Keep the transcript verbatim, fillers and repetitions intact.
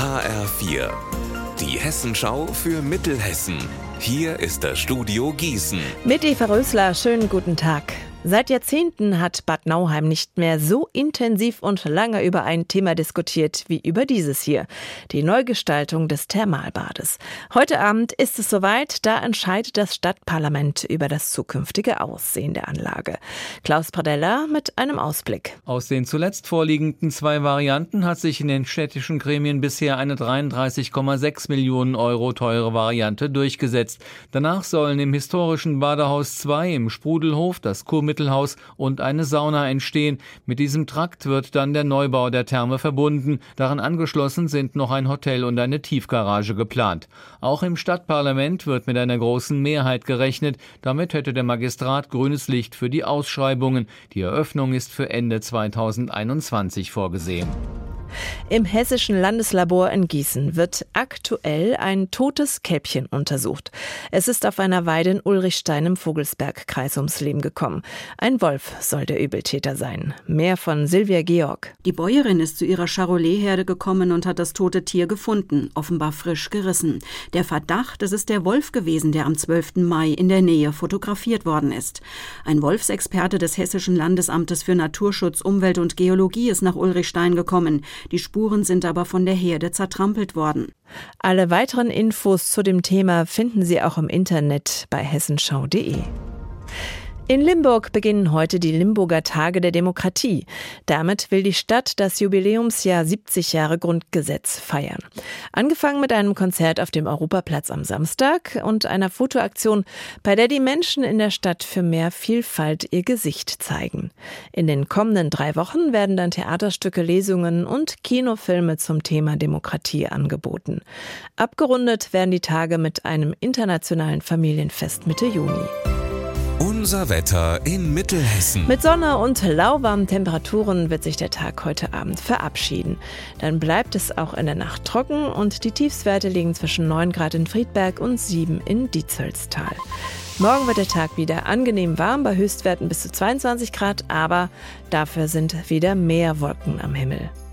H R vier, die Hessenschau für Mittelhessen. Hier ist das Studio Gießen. Mit Eva Rösler, schönen guten Tag. Seit Jahrzehnten hat Bad Nauheim nicht mehr so intensiv und lange über ein Thema diskutiert wie über dieses hier, die Neugestaltung des Thermalbades. Heute Abend ist es soweit, da entscheidet das Stadtparlament über das zukünftige Aussehen der Anlage. Klaus Pradella mit einem Ausblick. Aus den zuletzt vorliegenden zwei Varianten hat sich in den städtischen Gremien bisher eine dreiunddreißig Komma sechs Millionen Euro teure Variante durchgesetzt. Danach sollen im historischen Badehaus zwei im Sprudelhof das Kurmittelhaus und eine Sauna entstehen. Mit diesem Trakt wird dann der Neubau der Therme verbunden. Daran angeschlossen sind noch ein Hotel und eine Tiefgarage geplant. Auch im Stadtparlament wird mit einer großen Mehrheit gerechnet. Damit hätte der Magistrat grünes Licht für die Ausschreibungen. Die Eröffnung ist für Ende zweitausendeinundzwanzig vorgesehen. Im Hessischen Landeslabor in Gießen wird aktuell ein totes Kälbchen untersucht. Es ist auf einer Weide in Ulrichstein im Vogelsbergkreis ums Leben gekommen. Ein Wolf soll der Übeltäter sein. Mehr von Silvia Georg. Die Bäuerin ist zu ihrer Charolais-Herde gekommen und hat das tote Tier gefunden, offenbar frisch gerissen. Der Verdacht, es ist der Wolf gewesen, der am zwölften Mai in der Nähe fotografiert worden ist. Ein Wolfsexperte des Hessischen Landesamtes für Naturschutz, Umwelt und Geologie ist nach Ulrichstein gekommen. Die Spuren sind aber von der Herde zertrampelt worden. Alle weiteren Infos zu dem Thema finden Sie auch im Internet bei hessenschau punkt de. In Limburg beginnen heute die Limburger Tage der Demokratie. Damit will die Stadt das Jubiläumsjahr siebzig Jahre Grundgesetz feiern. Angefangen mit einem Konzert auf dem Europaplatz am Samstag und einer Fotoaktion, bei der die Menschen in der Stadt für mehr Vielfalt ihr Gesicht zeigen. In den kommenden drei Wochen werden dann Theaterstücke, Lesungen und Kinofilme zum Thema Demokratie angeboten. Abgerundet werden die Tage mit einem internationalen Familienfest Mitte Juni. Unser Wetter in Mittelhessen. Mit Sonne und lauwarmen Temperaturen wird sich der Tag heute Abend verabschieden. Dann bleibt es auch in der Nacht trocken und die Tiefstwerte liegen zwischen neun Grad in Friedberg und sieben in Dietzelstal. Morgen wird der Tag wieder angenehm warm, bei Höchstwerten bis zu zweiundzwanzig Grad, aber dafür sind wieder mehr Wolken am Himmel.